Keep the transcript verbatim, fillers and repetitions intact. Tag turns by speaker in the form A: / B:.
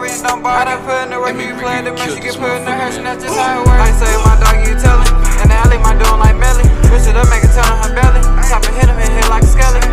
A: bitch don't bother. I done put in the work, you play the man, she get put in the hearse, and that's just how it works. Like say my dog, you tellin', in the alley, my doing like Melly. Twist it up, make it turn on her belly. Top and hit him, hit hit like a skelly.